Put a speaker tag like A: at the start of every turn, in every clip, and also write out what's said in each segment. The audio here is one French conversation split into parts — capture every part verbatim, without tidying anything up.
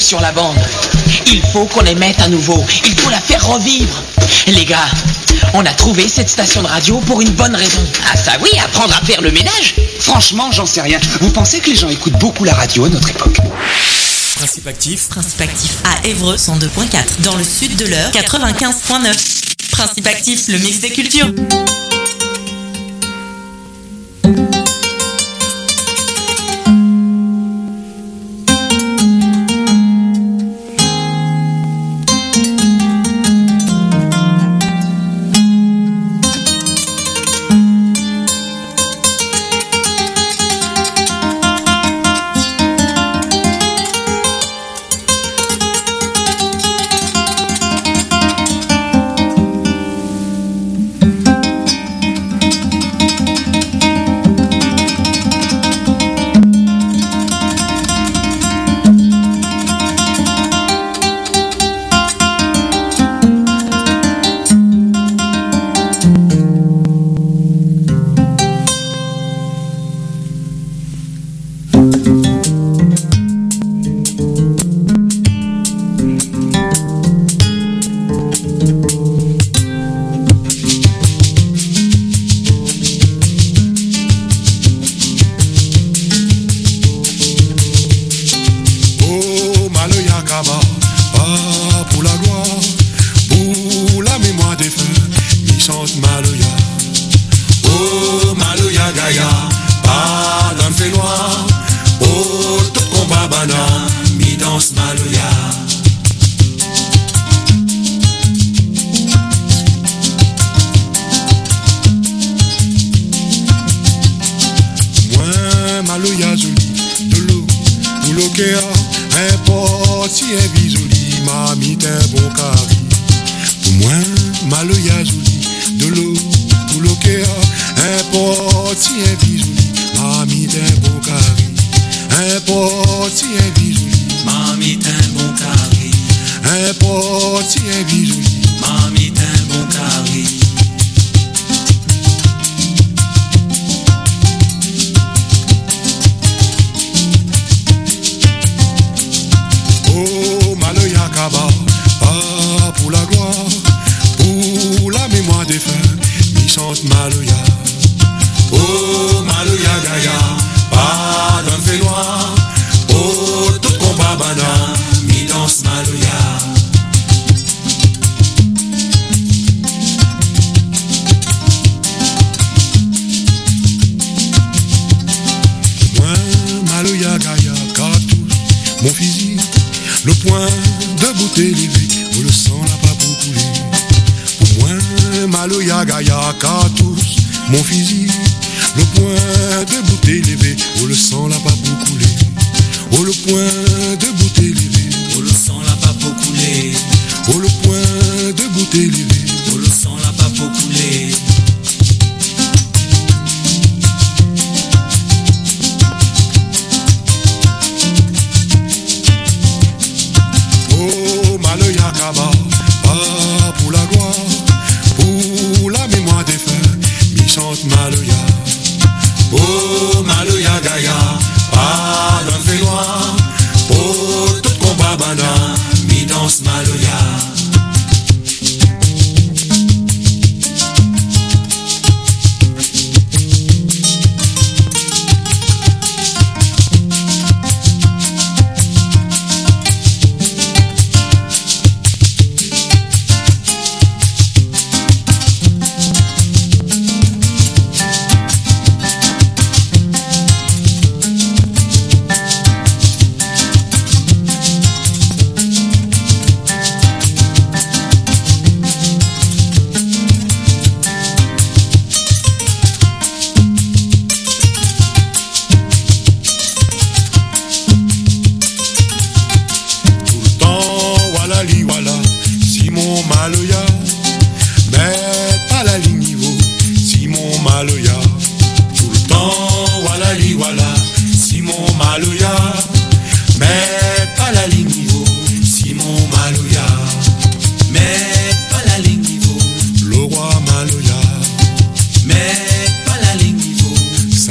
A: sur la bande. Il faut qu'on émette à nouveau. Il faut la faire revivre. Les gars, on a trouvé cette station de radio pour une bonne raison.
B: Ah ça oui, apprendre à faire le ménage.
C: Franchement, j'en sais rien. Vous pensez que les gens écoutent beaucoup la radio à notre époque?
D: Principe actif.
E: Principe actif à Évreux cent deux point quatre. Dans le sud de l'Eure quatre-vingt-quinze point neuf. Principe actif, le mix des cultures.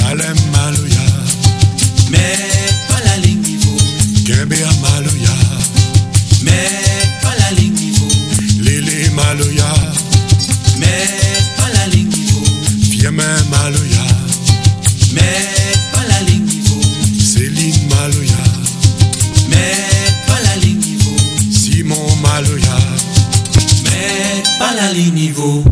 F: Maloya,
D: Balali niveau.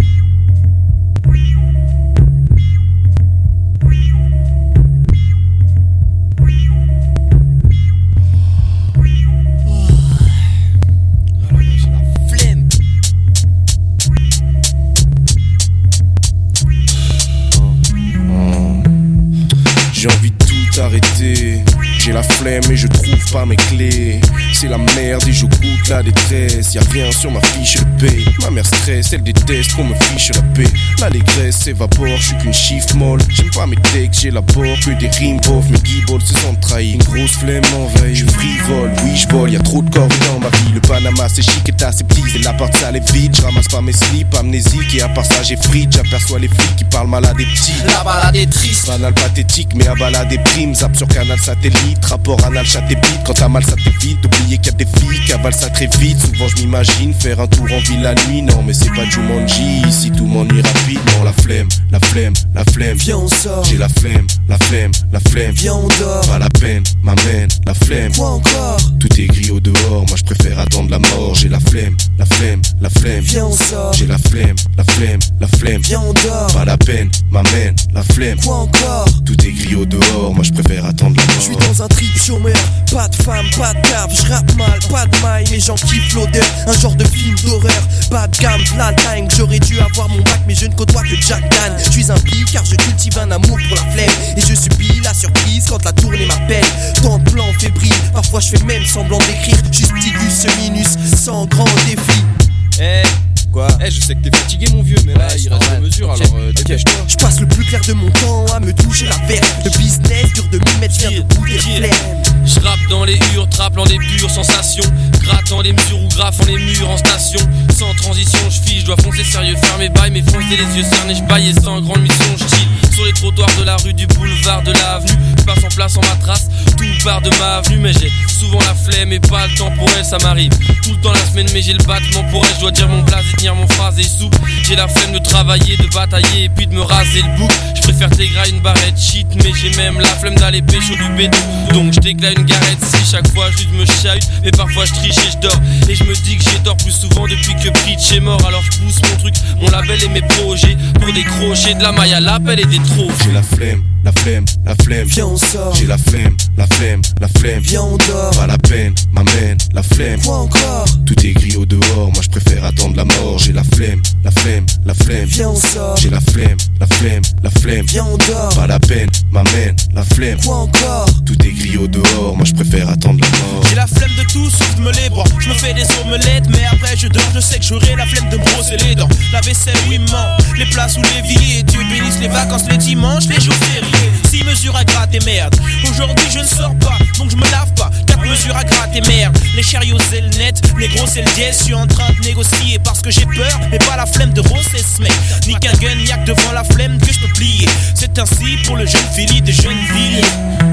F: J'ai envie de tout arrêter. J'ai la flemme et je trouve pas mes clés. C'est la merde et je goûte la détresse. Y'a rien sur ma fiche de paix. Ma mère stresse, elle déteste qu'on me fiche la paix. L'allégresse s'évapore, je suis qu'une chiffre molle. J'aime pas mes textes, j'élabore que des rimes pauvres. Mes guibolles se sentent trahis. Une grosse flemme m'envahit. Je frivole, oui je vole, y'a trop de corps dans ma vie. Le Panama c'est chic et aseptisé. La part sale est vide, je ramasse pas mes slips amnésiques. Et à part ça j'ai frite, j'aperçois les flics qui parlent mal à des petits.
A: La balade est triste.
F: Banal pathétique mais à balade des primes. Zap sur canal satellite. Rapport anal, chat et bite, quand t'as mal ça t'évite d'oublier qu'il y a des filles qui avalent ça très vite. Souvent je m'imagine faire un tour en ville la nuit. Non mais c'est pas Jumanji, ici tout m'ennuie rapidement. La flemme, la flemme, la flemme.
G: Viens on sort.
F: J'ai la flemme, la flemme, la flemme.
G: Viens on dort.
F: Pas la peine, m'amène, la flemme.
G: Quoi encore?
F: Tout est gris au dehors, moi je préfère attendre la mort. J'ai la flemme, la flemme, la flemme.
G: Viens on sort.
F: J'ai la flemme, la flemme, la flemme.
G: Viens on dort.
F: Pas la peine, m'amène, la flemme.
G: Quoi encore?
F: Tout est gris au dehors, moi je préfère attendre la mort.
G: Je suis dans un trip chômeur, pas de femme, pas de cave, je rappe mal, pas de maille, les gens kiffent l'odeur, un genre de film d'horreur, bas de gamme, flat time, j'aurais dû avoir mon bac mais je ne côtoie que Jack Dan. Je suis un pli car je cultive un amour pour la flemme et je subis la surprise quand la tournée m'appelle. Tant de plans fébriles, parfois je fais même semblant d'écrire, justicus minus, sans grand défi.
H: Eh Quoi? Eh, je sais que t'es fatigué, mon vieux, mais là, ouais, il reste des mesures, okay. alors euh, dépêche-toi.
G: Je passe le plus clair de mon temps à me toucher la verre. Le business dure de m'y mettre, je viens de bouler flemme.
H: Je rappe dans les hurles, rappelant des pures sensations. Grattant les mesures ou graffant les murs en station. Sans transition, je fiche, je dois foncer sérieux, faire mes bails, mais foncer les yeux cernés, je baille et sans grande mission, je chill. Sur les trottoirs de la rue, du boulevard, de l'avenue. Je passe en place en ma trace, tout part de ma avenue. Mais j'ai souvent la flemme et pas le temps pour elle, ça m'arrive tout le temps la semaine, mais j'ai le battement pour elle. Je dois dire mon blaze et tenir mon phrase et souple. J'ai la flemme de travailler, de batailler et puis de me raser le bouc. Je préfère t'égrer une barrette shit, mais j'ai même la flemme d'aller pécho du béton. Donc je t'éclate une garette si chaque fois juste me chahute. Mais parfois je triche et je dors. Et je me dis que j'ai tort plus souvent depuis que Preach est mort. Alors je pousse mon truc, mon label et mes projets pour décrocher de la maille à l'appel et des trophées.
F: J'ai la flemme, la flemme, la flemme.
G: Viens on sort.
F: J'ai la flemme, la flemme, la flemme.
G: Viens on dort.
F: Pas la peine, m'amène, la flemme.
G: Quoi encore?
F: Tout est gris au dehors, moi je préfère attendre la mort. J'ai la flemme, la flemme, la flemme.
G: Viens on sort.
F: J'ai la flemme, la flemme, la flemme.
G: Viens on dort.
F: Pas la peine, m'amène, la flemme.
G: Quoi encore?
F: Tout est gris au dehors, moi je préfère attendre la mort.
I: J'ai la flemme de tout sauf de me les bras. Je me fais des omelettes, mais après je dors. Je sais que j'aurai la flemme de me brosser les dents. La vaisselle, oui, ment. Les places où les villes et Dieu bénisse les vacances, les dimanches, les jours fériés. Six mesures à gratter, merde. Aujourd'hui je ne sors pas, donc je me lave pas. Quatre mesures à gratter, merde. Les chariots c'est le net, les gros c'est le dièse. Je suis en train de négocier parce que j'ai peur, mais pas la flemme de rosser ce mec. Ni qu'un gun, y'a que devant la flemme que je peux plier. C'est ainsi pour le jeune Philly des jeunes villes.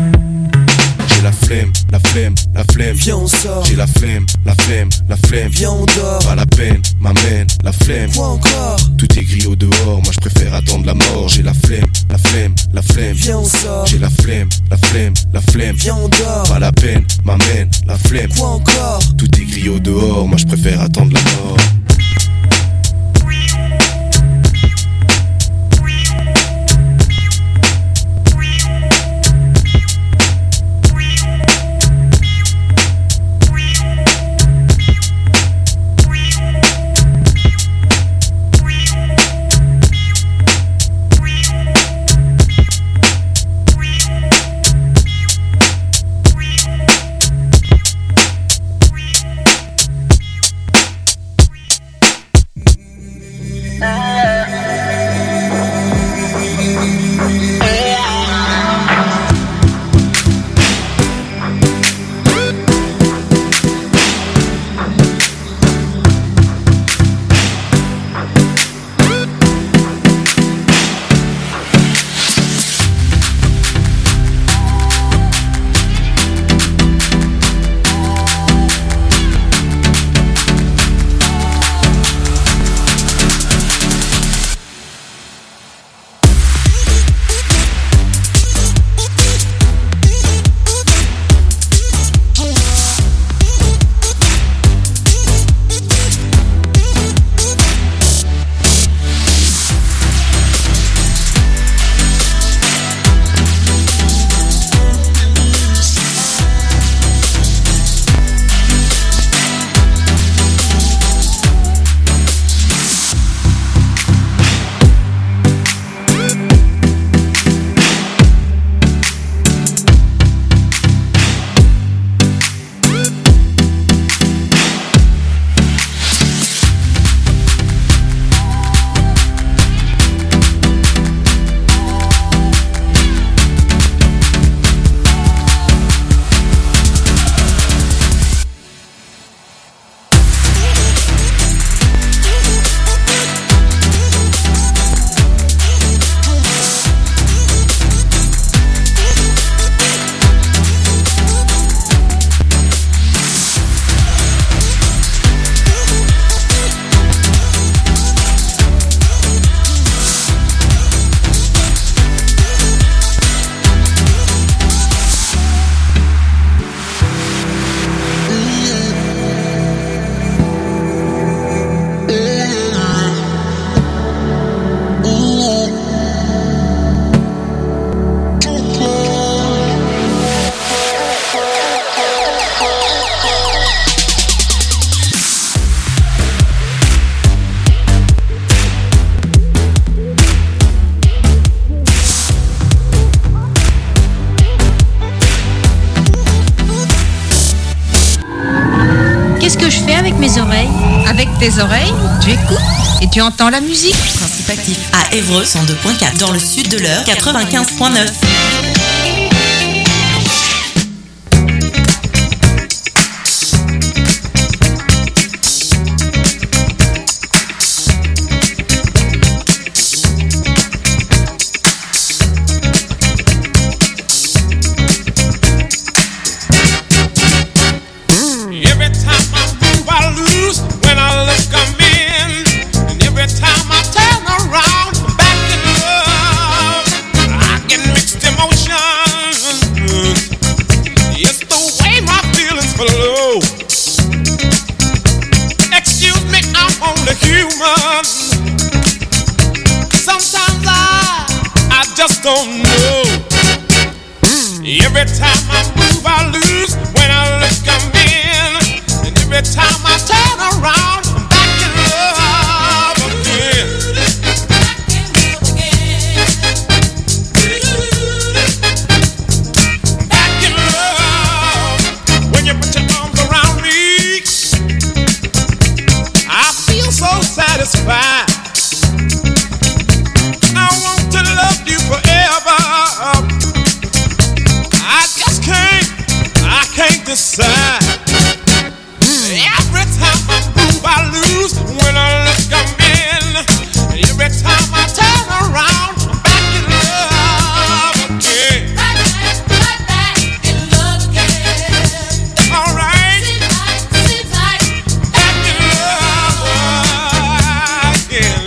F: J'ai la flemme, la flemme, la flemme.
G: Viens on sort.
F: J'ai la flemme, la flemme, la flemme.
G: Viens on dort.
F: Pas la peine, m'amène, la flemme.
G: Quoi encore?
F: Tout est gris au dehors, moi je préfère attendre la mort. J'ai la flemme, la flemme, la flemme.
G: Viens on sort.
F: J'ai la flemme, la flemme, la flemme.
G: Viens on dort.
F: Pas la peine, m'amène, la flemme.
G: Quoi encore?
F: Tout est gris au dehors, moi je préfère attendre la mort.
J: tes oreilles, tu écoutes et tu entends la musique.
E: Principe actif à Évreux cent deux point quatre. Dans le sud de l'Eure quatre-vingt-quinze point neuf.
K: Don't know. Every time I move, I lose. When I look, I'm in. And every time I turn around, I'm back in love again. Back in love. When you put your arms around me, I feel so satisfied. Decide. Every time I move, I lose. When I look, I'm in. Every time I turn around, I'm back in love again. Right back, right back in love again. All right. Seems like, seems like back in love again.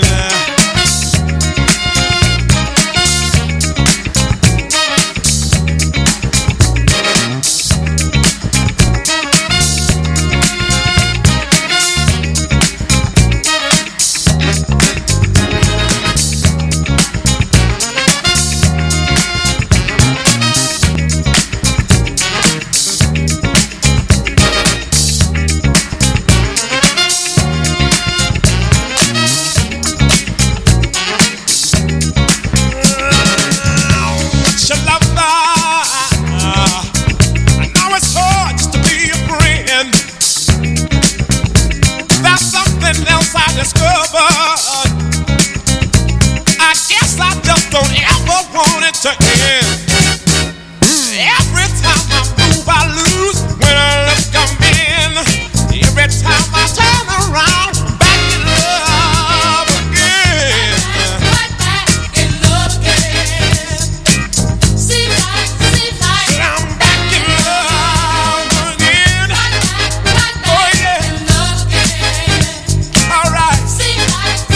K: To end. Every time I move, I lose. When I look, I'm in. Every time I turn around, I'm back in love again. Right back in love again. Seems like, seems like I'm back in love again. Right back, right back oh, yeah. in love again. All right. Seems like.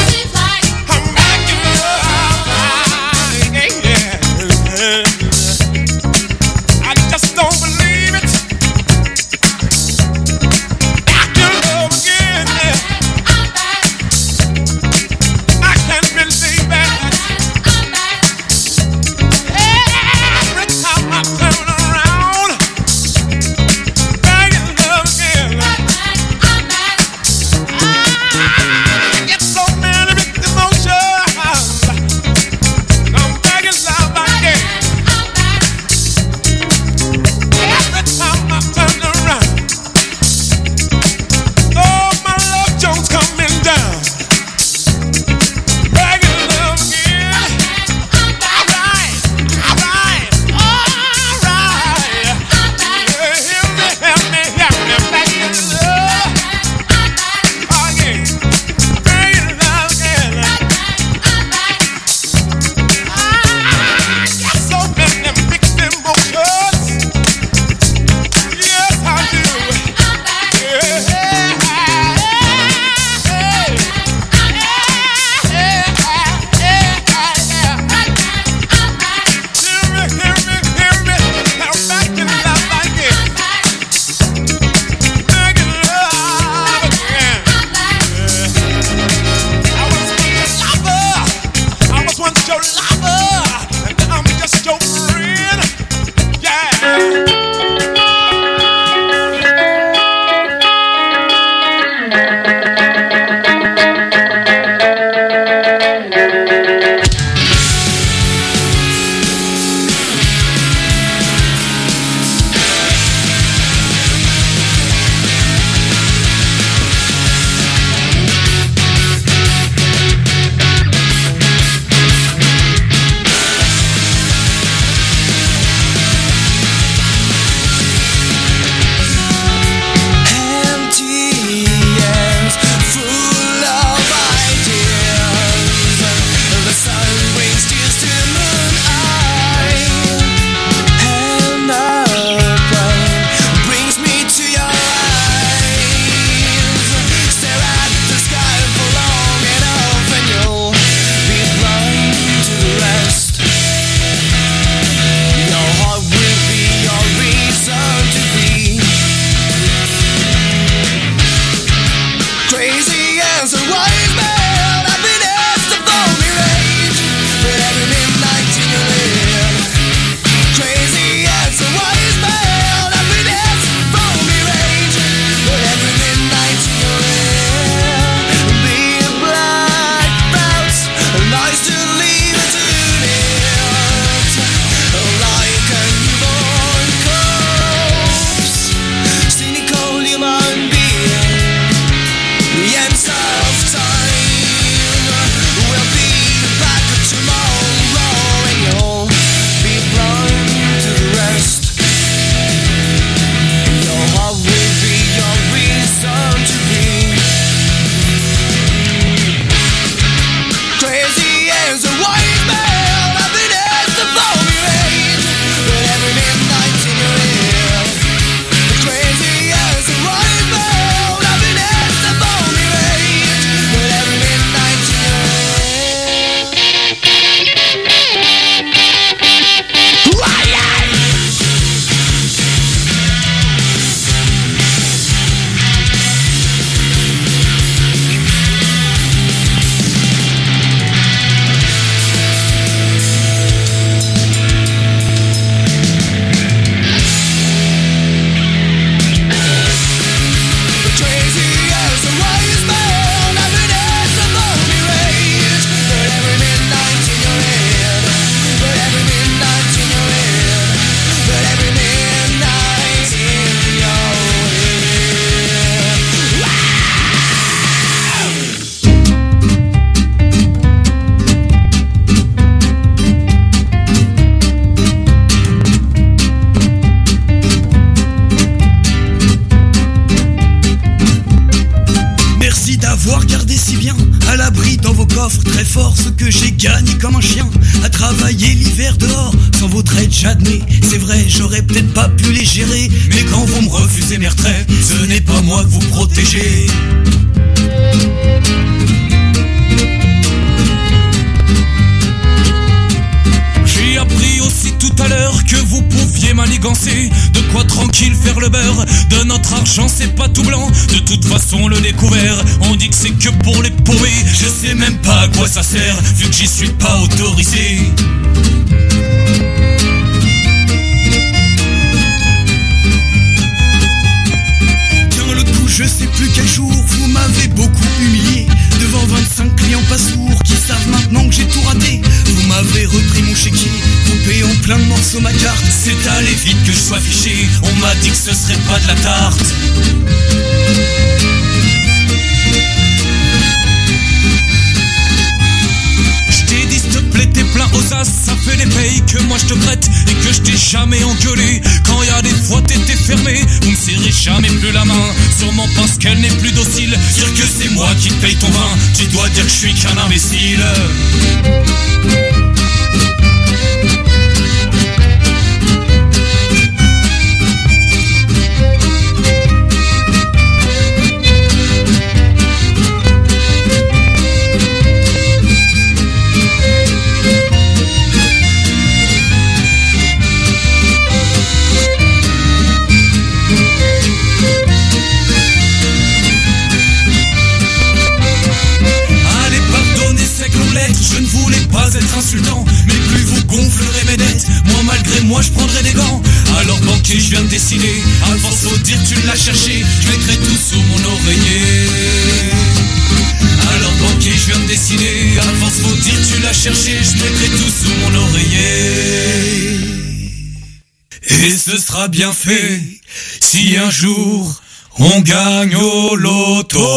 L: savez si bien, à l'abri dans vos coffres très fort, ce que j'ai gagné comme un chien, à travailler l'hiver dehors, sans votre aide j'admets, c'est vrai, j'aurais peut-être pas pu les gérer, mais quand vous me refusez mes retraits, ce n'est pas moi que vous protégez. J'ai appris aussi tout à l'heure que vous pouviez manigancer, de quoi tranquille faire le beurre, de notre argent c'est pas tout blanc, de toute façon le découvert, on dit que c'est que pour les paumés, je sais même pas à quoi ça sert, vu que j'y suis pas autorisé. Tiens le coup, je sais plus quel jour, vous m'avez beaucoup humilié, devant vingt-cinq clients pas sourds qui savent maintenant que j'ai tout raté. Vous m'avez repris mon chéquier, coupé en plein de morceaux ma carte. C'est allé vite que je sois fiché, on m'a dit que ce serait pas de la tarte. Je t'ai dit s'il te plaît t'es plein aux as, ça fait les payes que moi je te prête, et que je t'ai jamais engueulé. Quand y a des fois t'étais fermé, vous me serrez jamais plus la main, sûrement parce qu'elle n'est plus docile. Dire que c'est moi qui te paye ton vin, tu dois dire que je suis qu'un imbécile. Je ne voulais pas être insultant, mais plus vous gonflerez mes dettes, moi malgré moi je prendrai des gants. Alors banquier je viens de décider, à force faut dire tu l'as cherché, je mettrai tout sous mon oreiller. Alors banquier je viens de décider, à force faut dire tu l'as cherché, je mettrai tout sous mon oreiller. Et ce sera bien fait, si un jour on gagne au loto.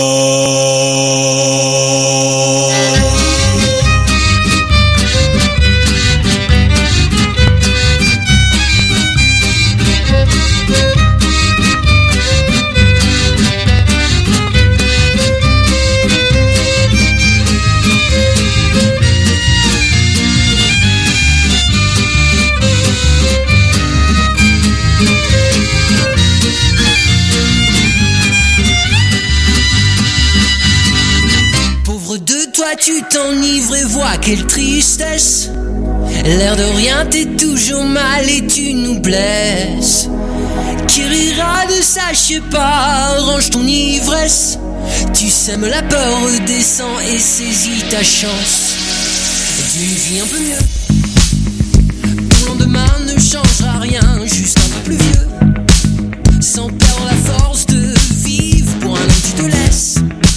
M: Tu t'enivres et vois quelle tristesse. L'air de rien t'es toujours mal et tu nous blesses. Qui rira de ça, je sais pas, range ton ivresse. Tu sèmes la peur, redescends et saisis ta chance. Tu vis un peu mieux, ton lendemain ne changera rien, juste un peu plus vieux. Sans perdre la force de vivre, pour un an tu te laisses.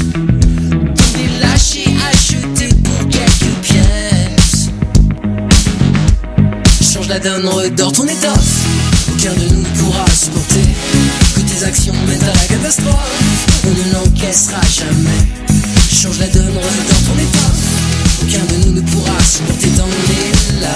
M: Lâché, acheté pour quelques pièces. Change la donne, redors ton étoffe. Aucun de nous ne pourra supporter que tes actions mènent à la catastrophe. On ne l'encaissera jamais. Change la donne, redors ton étoffe. Aucun de nous ne pourra supporter tant on est là.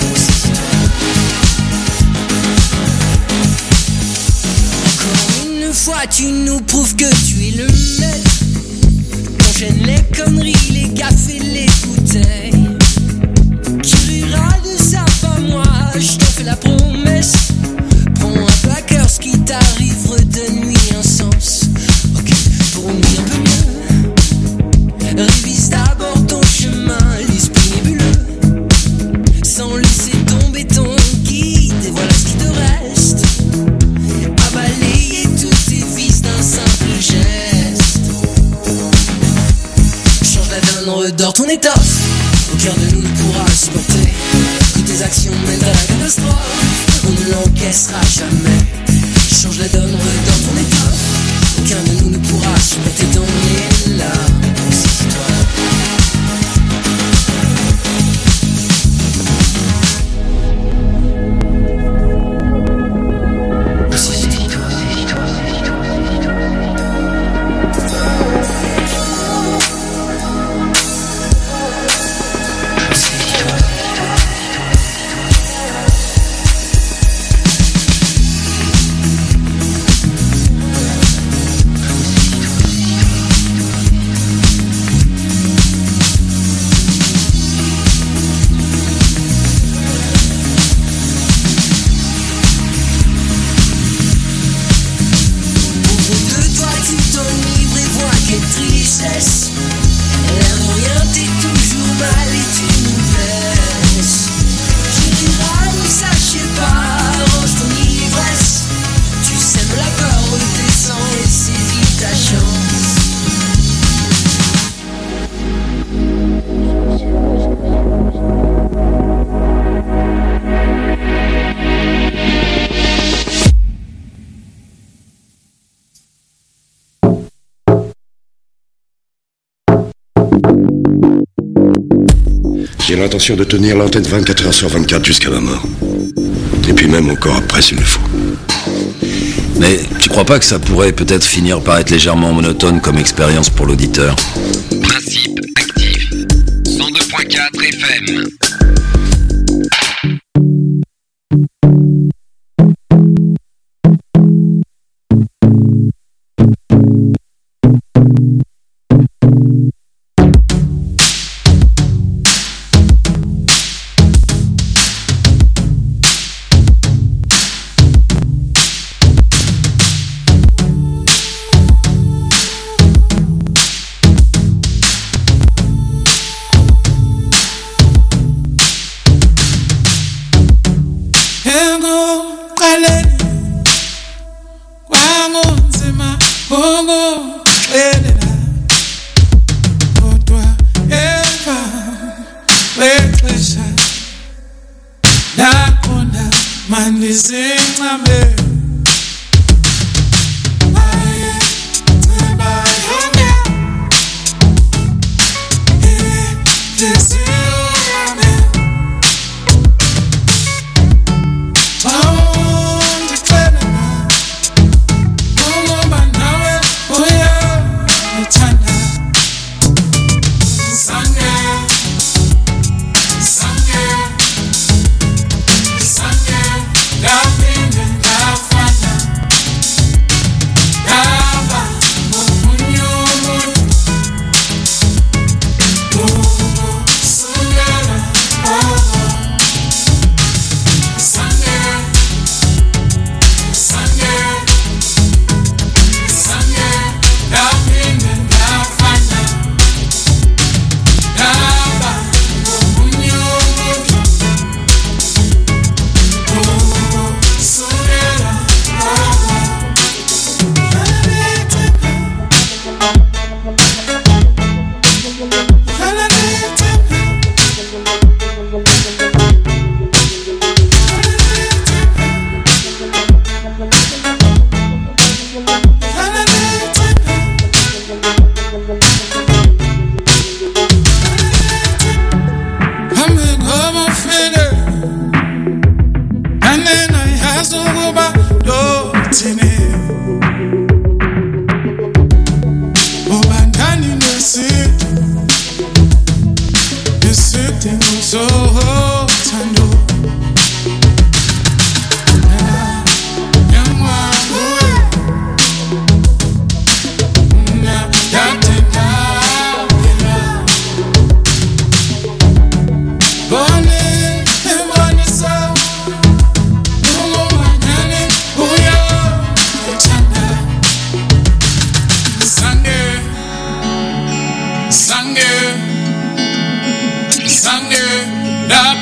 M: Encore une fois, tu nous prouves que tu es le maître. J'aime les conneries, les cafés, les bouteilles. Qui rira de ça, pas moi, je t'en fais la promesse. Prends un peu à cœur ce qui t'arrive, redonne-lui un sens. Ok, pour une vie un peu mieux, révise d'abord ton chemin, l'esprit nébuleux. Sans laisser tomber ton guide, et voilà ce qui te reste. À balayer tous tes vices d'un simple geste. Redors ton étoffe, aucun de nous ne pourra supporter que tes actions mènent à la catastrophe. On ne l'encaissera jamais. Change la donne, redors ton étoffe. Aucun de nous ne pourra supporter tant on est là.
N: J'ai l'intention de tenir l'antenne vingt-quatre heures sur vingt-quatre jusqu'à ma mort. Et puis même encore après s'il le faut.
O: Mais tu crois pas que ça pourrait peut-être finir par être légèrement monotone comme expérience pour l'auditeur?
P: Principe actif. cent deux point quatre F M.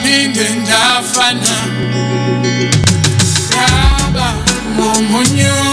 K: Ndafana Yaba Momonyo